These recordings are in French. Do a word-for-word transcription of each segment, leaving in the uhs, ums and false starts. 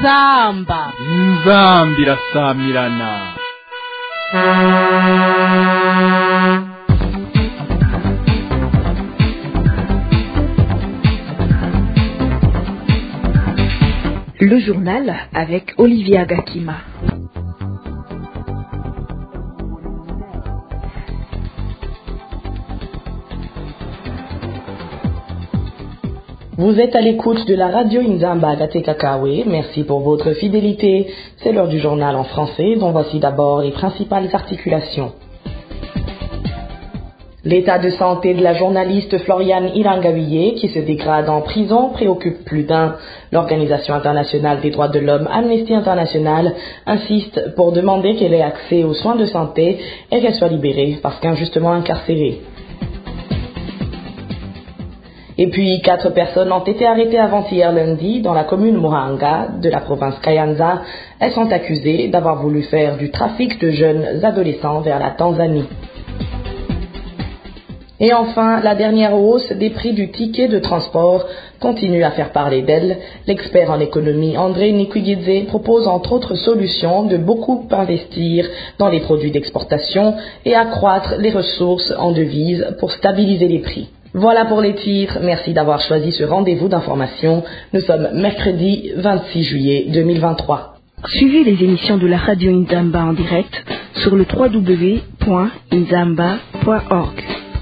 inzamba inzamba irasamirana. Le journal avec Olivia Gakima. Vous êtes à l'écoute de la radio Inzamba Gatekakawe. Merci pour votre fidélité. C'est l'heure du journal en français, dont voici d'abord les principales articulations. L'état de santé de la journaliste Floriane Irangawiye, qui se dégrade en prison, préoccupe plus d'un. L'Organisation internationale des droits de l'homme, Amnesty International, insiste pour demander qu'elle ait accès aux soins de santé et qu'elle soit libérée parce qu'injustement incarcérée. Et puis, quatre personnes ont été arrêtées avant-hier lundi dans la commune Muhanga de la province Kayanza. Elles sont accusées d'avoir voulu faire du trafic de jeunes adolescents vers la Tanzanie. Et enfin, la dernière hausse des prix du ticket de transport continue à faire parler d'elle. L'expert en économie André Nikwigidze propose entre autres solutions de beaucoup investir dans les produits d'exportation et accroître les ressources en devises pour stabiliser les prix. Voilà pour les titres. Merci d'avoir choisi ce rendez-vous d'information. Nous sommes mercredi vingt-six juillet deux mille vingt-trois. Suivez les émissions de la radio Inzamba en direct sur le w w w point inzamba point org.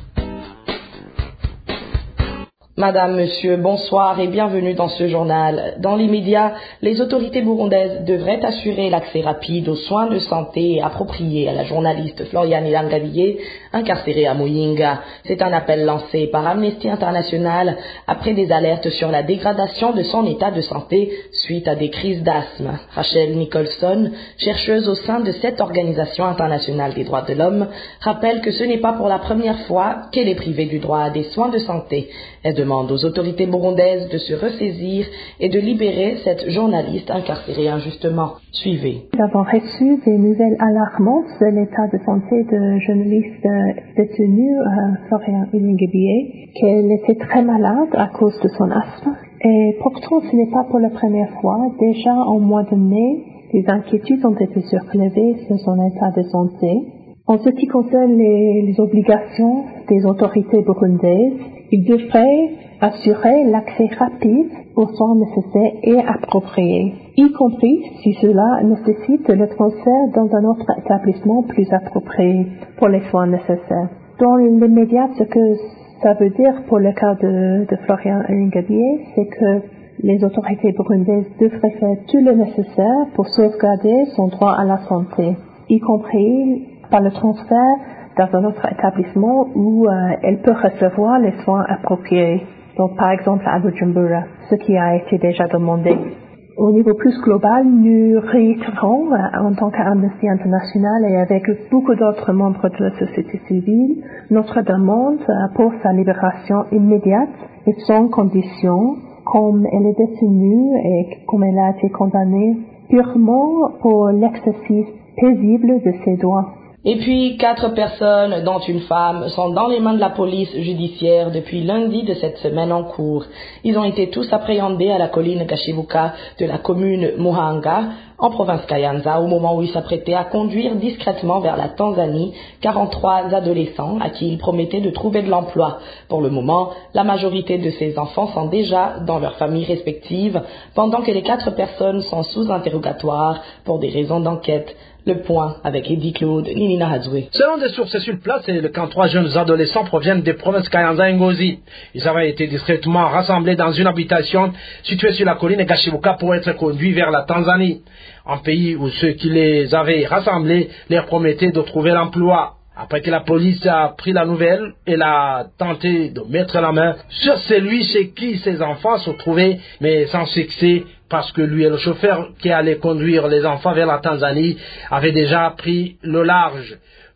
Madame, Monsieur, bonsoir et bienvenue dans ce journal. Dans l'immédiat, les autorités burundaises devraient assurer l'accès rapide aux soins de santé appropriés à la journaliste Floriane Irangawiye, incarcérée à Muyinga. C'est un appel lancé par Amnesty International après des alertes sur la dégradation de son état de santé suite à des crises d'asthme. Rachel Nicholson, chercheuse au sein de cette organisation internationale des droits de l'homme, rappelle que ce n'est pas pour la première fois qu'elle est privée du droit à des soins de santé. Elle demande aux autorités burundaises de se ressaisir et de libérer cette journaliste incarcérée injustement. Suivez. Nous avons reçu des nouvelles alarmantes de l'état de santé de journaliste détenue euh, Floriane Irangawiye, qu'elle était très malade à cause de son asthme. Et pourtant, ce n'est pas pour la première fois. Déjà en mois de mai, des inquiétudes ont été soulevées sur son état de santé. En ce qui concerne les, les obligations des autorités burundaises, ils devraient assurer l'accès rapide aux soins nécessaires et appropriés, y compris si cela nécessite le transfert dans un autre établissement plus approprié pour les soins nécessaires. Dans les médias, ce que ça veut dire pour le cas de, de Floriane Irangawiye, c'est que les autorités burundaises devraient faire tout le nécessaire pour sauvegarder son droit à la santé, y compris par le transfert dans un autre établissement où euh, elle peut recevoir les soins appropriés. Donc, par exemple, à Bujumbura, ce qui a été déjà demandé. Au niveau plus global, nous réitérons, euh, en tant qu'Amnesty International et avec beaucoup d'autres membres de la société civile, notre demande euh, pour sa libération immédiate et sans condition, comme elle est détenue et comme elle a été condamnée purement pour l'exercice paisible de ses droits. Et puis, quatre personnes, dont une femme, sont dans les mains de la police judiciaire depuis lundi de cette semaine en cours. Ils ont été tous appréhendés à la colline Kashibuka de la commune Muhanga, en province Kayanza, au moment où ils s'apprêtaient à conduire discrètement vers la Tanzanie quarante-trois adolescents à qui ils promettaient de trouver de l'emploi. Pour le moment, la majorité de ces enfants sont déjà dans leurs familles respectives, pendant que les quatre personnes sont sous interrogatoire pour des raisons d'enquête. Le point avec Eddie Claude Ninina Hadzoué. Selon des sources sur place, c'est quand trois jeunes adolescents proviennent des provinces Kayanza et Ngozi. Ils avaient été discrètement rassemblés dans une habitation située sur la colline Kashibuka pour être conduits vers la Tanzanie, un pays où ceux qui les avaient rassemblés leur promettaient de trouver l'emploi. Après que la police a pris la nouvelle, elle a tenté de mettre la main sur celui chez qui ses enfants se trouvaient, mais sans succès, parce que lui et le chauffeur qui allait conduire les enfants vers la Tanzanie avaient déjà pris le large.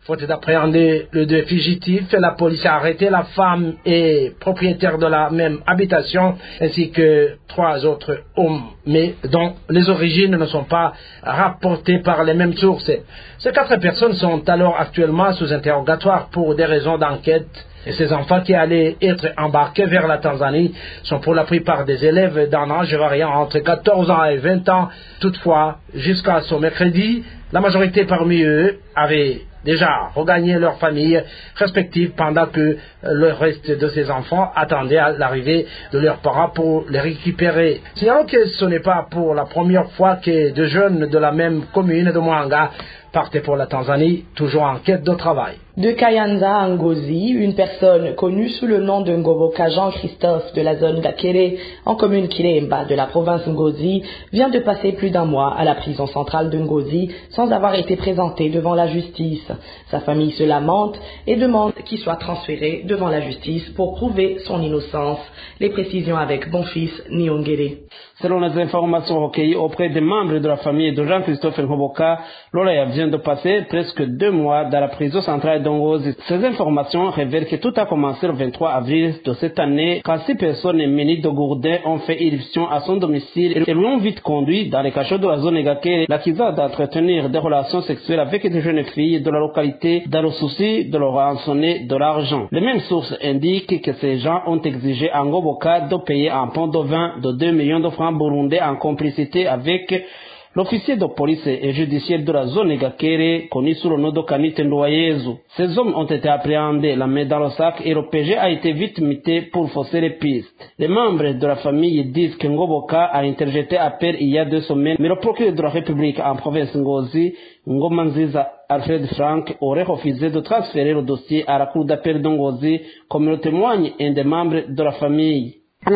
Faute d'appréhender le deux fugitifs, la police a arrêté la femme et propriétaire de la même habitation, ainsi que trois autres hommes, mais dont les origines ne sont pas rapportées par les mêmes sources. Ces quatre personnes sont alors actuellement sous interrogatoire pour des raisons d'enquête. Et ces enfants qui allaient être embarqués vers la Tanzanie sont pour la plupart des élèves d'un âge variant entre quatorze ans et vingt ans. Toutefois, jusqu'à ce mercredi, la majorité parmi eux avaient déjà regagné leurs familles respectives pendant que le reste de ces enfants attendaient à l'arrivée de leurs parents pour les récupérer. Signalons que ce n'est pas pour la première fois que deux jeunes de la même commune de Mwanga partaient pour la Tanzanie, toujours en quête de travail. De Kayanza à Ngozi, une personne connue sous le nom de Ngoboka Jean-Christophe de la zone Gakere, en commune Kilemba de la province Ngozi, vient de passer plus d'un mois à la prison centrale de Ngozi sans avoir été présenté devant la justice. Sa famille se lamente et demande qu'il soit transféré devant la justice pour prouver son innocence. Les précisions avec Bonfils Niongere. Selon les informations recueillies auprès des membres de la famille de Jean-Christophe Ngoboka, Lolaya vient de passer presque deux mois dans la prison centrale d'Ngozi. Ces informations révèlent que tout a commencé le vingt-trois avril de cette année, quand six personnes munies de gourdins ont fait irruption à son domicile et lui ont vite conduit dans les cachots de la zone Gakere, l'accusant d'entretenir des relations sexuelles avec des jeunes filles de la localité dans le souci de leur rançonner de l'argent. Les mêmes sources indiquent que ces gens ont exigé à Ngoboka de payer un pont de vin de deux millions de francs burundais en complicité avec l'officier de police et judiciaire de la zone Gakere, connu sous le nom de Kanite Ndoyezu. Ces hommes ont été appréhendés, la main dans le sac, et le P G a été vite muté pour fausser les pistes. Les membres de la famille disent que Ngoboka a interjeté appel il y a deux semaines, mais le procureur de la République en province Ngozi, Ngomanziza Alfred Frank, aurait refusé de transférer le dossier à la cour d'appel de Ngozi, comme le témoigne un des membres de la famille.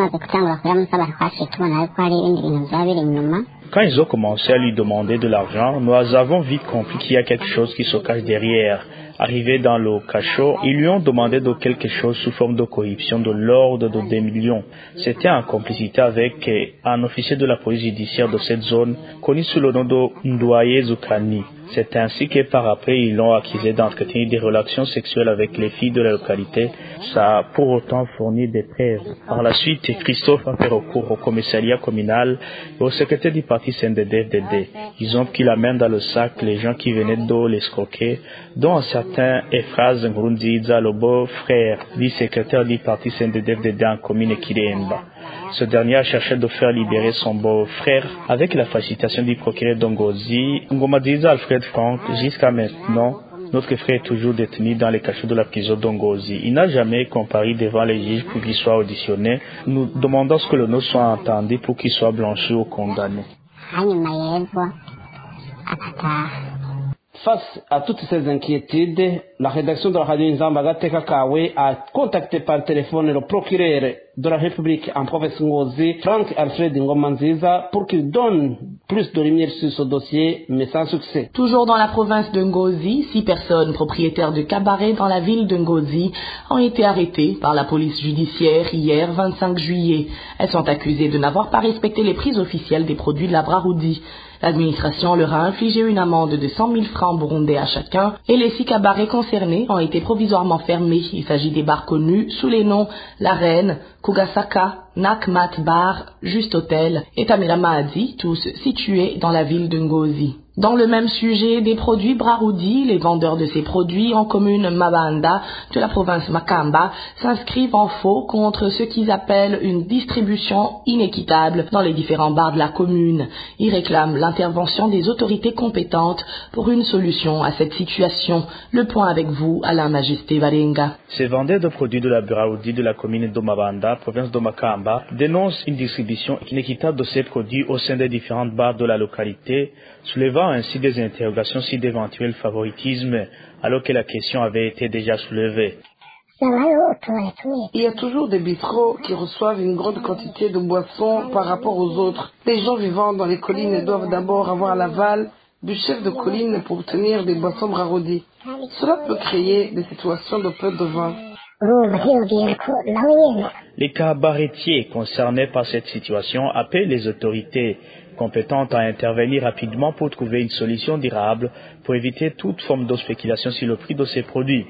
Quand ils ont commencé à lui demander de l'argent, nous avons vite compris qu'il y a quelque chose qui se cache derrière. Arrivés dans le cachot, ils lui ont demandé de quelque chose sous forme de corruption de l'ordre de deux millions. C'était en complicité avec un officier de la police judiciaire de cette zone, connu sous le nom de Ndwaye Zukani. C'est ainsi que par après, ils l'ont accusé d'entretenir des relations sexuelles avec les filles de la localité. Ça a pour autant fourni des preuves. Par la suite, Christophe a fait recours au commissariat communal et au secrétaire du parti C N D D F D D. Ils ont pris la main dans le sac les gens qui venaient de l'escroquer, dont un certain Ephraze Ngrunziza, le beau-frère du secrétaire du parti C N D D F D D en commune Kilemba. Ce dernier a cherché de faire libérer son beau-frère avec la facilitation du procureur d'Ngozi, Ngomanziza Alfred Frank. Jusqu'à maintenant, notre frère est toujours détenu dans les cachots de la prison d'Ngozi. Il n'a jamais comparu devant les juges pour qu'il soit auditionné. Nous demandons que le nom soit entendu pour qu'il soit blanchi ou condamné. Face à toutes ces inquiétudes, la rédaction de la radio Nzamba Gateka Kawe a contacté par téléphone le procureur de la République en province Ngozi, Frank Alfred Ngomanziza, pour qu'il donne plus de lumière sur ce dossier, mais sans succès. Toujours dans la province de Ngozi, six personnes propriétaires de cabarets dans la ville de Ngozi ont été arrêtées par la police judiciaire hier vingt-cinq juillet. Elles sont accusées de n'avoir pas respecté les prix officiels des produits de la Braroudi. L'administration leur a infligé une amende de cent mille francs burundais à chacun et les six cabarets concernés ont été provisoirement fermés. Il s'agit des bars connus sous les noms La Reine, Kugasaka, Nakmat Bar, Juste Hôtel et Tamira Mahadi, tous situés dans la ville de Ngozi. Dans le même sujet des produits Braroudi, les vendeurs de ces produits en commune Mabanda de la province Makamba s'inscrivent en faux contre ce qu'ils appellent une distribution inéquitable dans les différents bars de la commune. Ils réclament l'intervention des autorités compétentes pour une solution à cette situation. Le point avec vous, Alain Majesté Valenga. Ces vendeurs de produits de la Braroudi de la commune de Mabanda, province de Makamba, dénoncent une distribution inéquitable de ces produits au sein des différentes bars de la localité, soulevant ainsi des interrogations sur d'éventuels favoritismes, alors que la question avait été déjà soulevée. Il y a toujours des bistrots qui reçoivent une grande quantité de boissons par rapport aux autres. Les gens vivant dans les collines doivent d'abord avoir l'aval du chef de colline pour obtenir des boissons Braroudi. Cela peut créer des situations de peu de vin. Les cabaretiers concernés par cette situation appellent les autorités compétente à intervenir rapidement pour trouver une solution durable pour éviter toute forme de spéculation sur le prix de ces produits.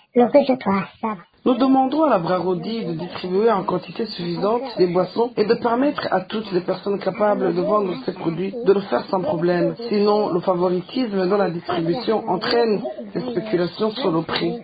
Nous demandons à la Brarodi de distribuer en quantité suffisante des boissons et de permettre à toutes les personnes capables de vendre ces produits de le faire sans problème. Sinon, le favoritisme dans la distribution entraîne des spéculations sur le prix.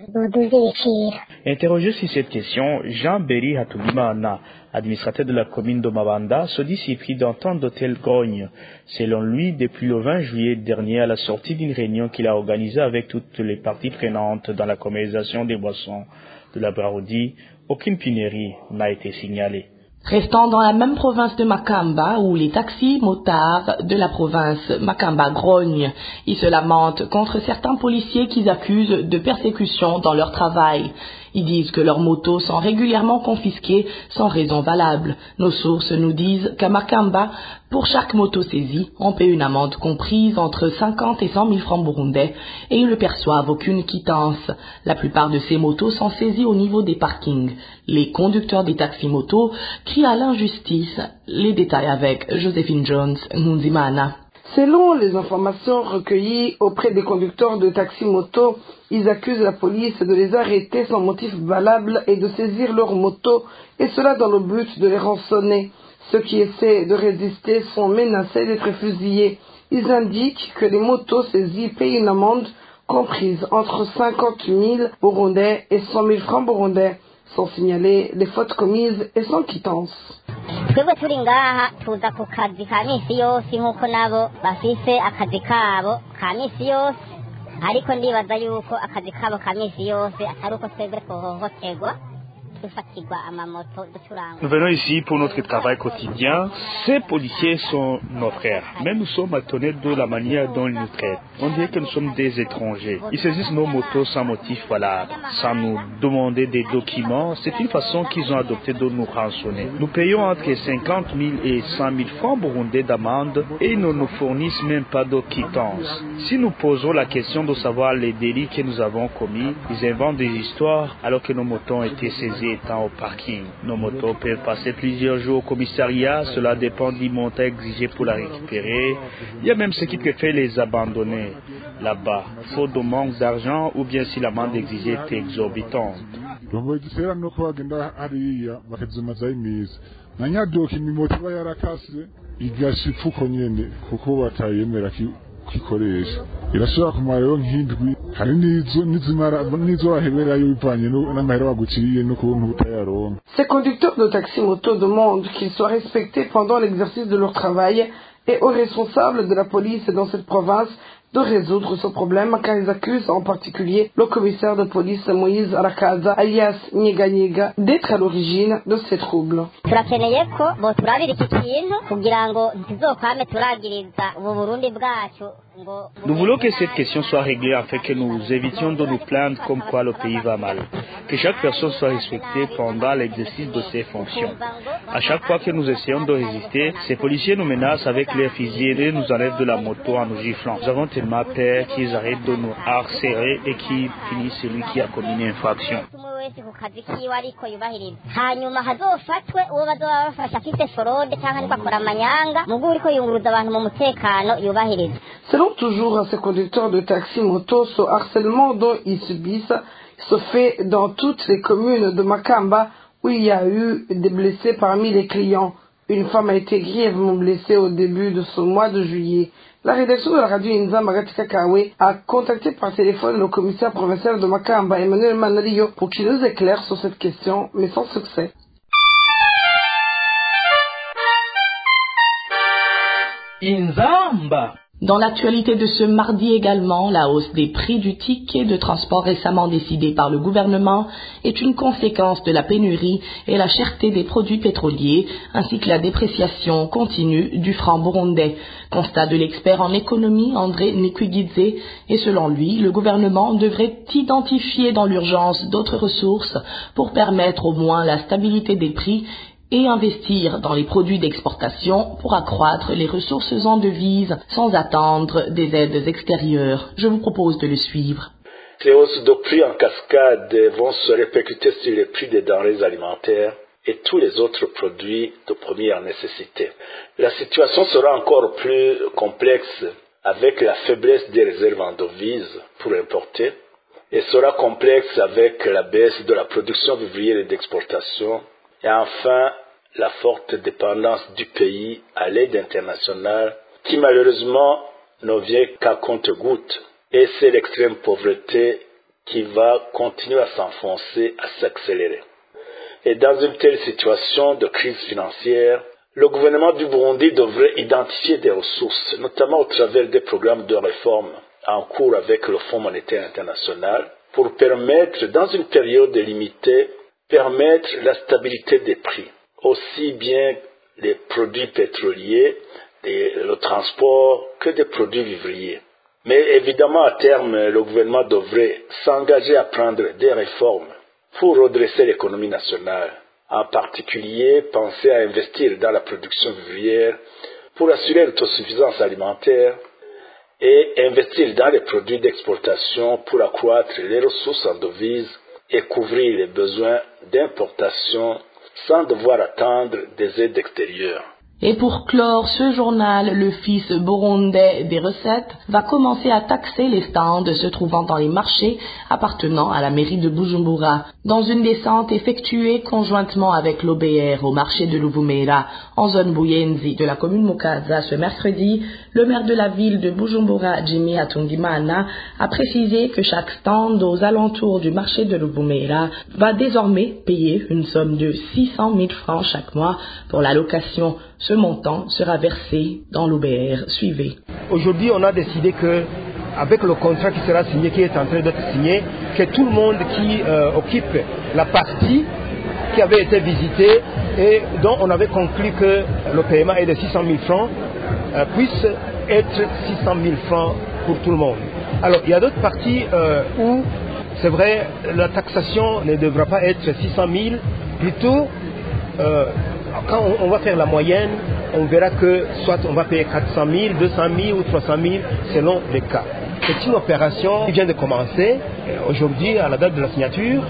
Interrogé sur cette question, Jean-Béry Hatoumimana, administrateur de la commune de Mabanda, se dit surpris d'entendre de telles grognes. Selon lui, depuis le vingt juillet dernier, à la sortie d'une réunion qu'il a organisée avec toutes les parties prenantes dans la commercialisation des boissons de la Brarodi, aucune pénurie n'a été signalée. Restant dans la même province de Makamba, où les taxis motards de la province Makamba grognent, ils se lamentent contre certains policiers qu'ils accusent de persécution dans leur travail. Ils disent que leurs motos sont régulièrement confisquées sans raison valable. Nos sources nous disent qu'à Makamba, pour chaque moto saisie, on paie une amende comprise entre cinquante et cent mille francs burundais et ils ne perçoivent aucune quittance. La plupart de ces motos sont saisies au niveau des parkings. Les conducteurs des taxis-motos crient à l'injustice. Les détails avec Joséphine Jones, Ngunzimana. Selon les informations recueillies auprès des conducteurs de taxi-moto, ils accusent la police de les arrêter sans motif valable et de saisir leurs motos, et cela dans le but de les rançonner. Ceux qui essaient de résister sont menacés d'être fusillés. Ils indiquent que les motos saisies payent une amende comprise entre cinquante mille burundais et cent mille francs burundais. Sont signalées les fautes commises et sans quittance. twebwe turi ngaha tuza ku kazi ka misi yose nk'uko nabo bafise akazi kabo ka misi yose ariko ndibaza yuko akazi kabo ka misi yose atari uko twebwe twohohoterwa dufatirwa amamoto ducuranga. Nous venons ici pour notre travail quotidien. Ces policiers sont nos frères, mais nous sommes étonnés de la manière dont ils nous traitent. On dirait que nous sommes des étrangers. Ils saisissent nos motos sans motif valable, sans nous demander des documents. C'est une façon qu'ils ont adoptée de nous rançonner. Nous payons entre cinquante mille et cent mille francs burundais d'amende et ils ne nous fournissent même pas de quittance. Si nous posons la question de savoir les délits que nous avons commis, ils inventent des histoires alors que nos motos ont été saisies étant au parking. Nos motos peuvent passer plusieurs jours au commissariat, cela dépend du montant exigé pour la récupérer. Il y a même ce qui peut faire les abandonner là-bas, faute de manque d'argent ou bien si l'amende exigée est exorbitante. kikoresha irashobora kumara rero nk'indwi hari n'izo nizimara n'izo baheberayo bivanye n'amahera baguciriye n'ukuntu utayaronka. Ces conducteurs de taxi-moto demandent qu'ils soient respectés pendant l'exercice de leur travail et aux responsables de la police dans cette province de résoudre ce problème car ils accusent en particulier le commissaire de police Moïse Arakaza alias Nyega Nyega d'être à l'origine de ces troubles. Turakeneye ko bo turabira iki kintu kugira ngo ntizokwame turagiriza ubu Burundi bwacu. Nous voulons que cette question soit réglée afin que nous évitions de nous plaindre comme quoi le pays va mal. Que chaque personne soit respectée pendant l'exercice de ses fonctions. À chaque fois que nous essayons de résister, ces policiers nous menacent avec leurs fusils et nous enlèvent de la moto en nous giflant. Nous avons tellement peur qu'ils arrêtent de nous harceler et qu'ils finissent celui qui a commis une infraction. Hanyuma hazofatwe uwo bazoba bafasha afite forode cyangwa niko akora amanyanga mugu uriko yunguruza abantu mu mutekano yubahiriza. Selon toujours à ces conducteurs de taxi-moto, ce harcèlement dont ils subissent se fait dans toutes les communes de Makamba où il y a eu des blessés parmi les clients. Une femme a été grièvement blessée au début de ce mois de juillet. La rédaction de la radio Inzamba Gatika Kawe a contacté par téléphone le commissaire provincial de Makamba, Emmanuel Manalio, pour qu'il nous éclaire sur cette question, mais sans succès. Inzamba. Dans l'actualité de ce mardi également, la hausse des prix du ticket de transport récemment décidée par le gouvernement est une conséquence de la pénurie et la cherté des produits pétroliers, ainsi que la dépréciation continue du franc burundais. Constat de l'expert en économie André Nikwigidze, et selon lui, le gouvernement devrait identifier dans l'urgence d'autres ressources pour permettre au moins la stabilité des prix et investir dans les produits d'exportation pour accroître les ressources en devises sans attendre des aides extérieures. Je vous propose de le suivre. Les hausses de prix en cascade vont se répercuter sur les prix des denrées alimentaires et tous les autres produits de première nécessité. La situation sera encore plus complexe avec la faiblesse des réserves en devises pour importer et sera complexe avec la baisse de la production vivrière et d'exportation et enfin la forte dépendance du pays à l'aide internationale qui malheureusement ne vient qu'à compte-gouttes et c'est l'extrême pauvreté qui va continuer à s'enfoncer, à s'accélérer. Et dans une telle situation de crise financière, le gouvernement du Burundi devrait identifier des ressources, notamment au travers des programmes de réforme en cours avec le Fonds monétaire international, pour permettre, dans une période limitée, permettre la stabilité des prix, aussi bien les produits pétroliers, des, le transport, que des produits vivriers. Mais évidemment, à terme, le gouvernement devrait s'engager à prendre des réformes pour redresser l'économie nationale. En particulier, penser à investir dans la production vivrière pour assurer l'autosuffisance alimentaire et investir dans les produits d'exportation pour accroître les ressources en devises et couvrir les besoins d'importation sans devoir attendre des aides extérieures. Et pour clore ce journal, le fils burundais des recettes va commencer à taxer les stands se trouvant dans les marchés appartenant à la mairie de Bujumbura. Dans une descente effectuée conjointement avec l'O B R au marché de Luvumera, en zone Buyenzi de la commune Mukaza ce mercredi, le maire de la ville de Bujumbura, Jimmy Hatungimana, a précisé que chaque stand aux alentours du marché de Luvumera va désormais payer une somme de six cent mille francs chaque mois pour la location. Ce montant sera versé dans l'O B R. Suivez. Aujourd'hui, on a décidé que, avec le contrat qui sera signé, qui est en train d'être signé, que tout le monde qui euh, occupe la partie qui avait été visitée et dont on avait conclu que le paiement est de six cent mille francs, euh, puisse être six cent mille francs pour tout le monde. Alors, il y a d'autres parties euh, où, c'est vrai, la taxation ne devra pas être six cent mille, plutôt... Euh, Quand on va faire la moyenne, on verra que soit on va payer quatre cent mille, deux cent mille ou trois cent mille selon les cas. C'est une opération qui vient de commencer aujourd'hui à la date de la signature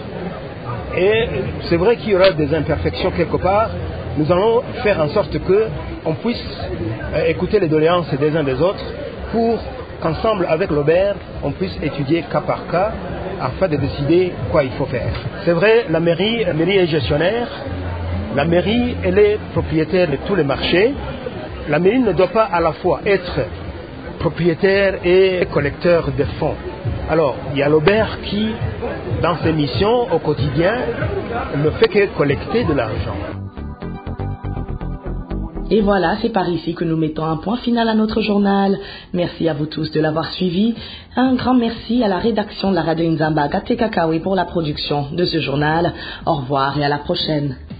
et c'est vrai qu'il y aura des imperfections quelque part. Nous allons faire en sorte qu'on puisse écouter les doléances des uns des autres pour qu'ensemble avec l'O B R, on puisse étudier cas par cas afin de décider quoi il faut faire. C'est vrai, la mairie, la mairie est gestionnaire. La mairie, elle est propriétaire de tous les marchés. La mairie ne doit pas à la fois être propriétaire et collecteur de fonds. Alors, il y a l'O B R qui, dans ses missions au quotidien, ne fait que collecter de l'argent. Et voilà, c'est par ici que nous mettons un point final à notre journal. Merci à vous tous de l'avoir suivi. Un grand merci à la rédaction de la radio Inzamba, Gate Kakawe, pour la production de ce journal. Au revoir et à la prochaine.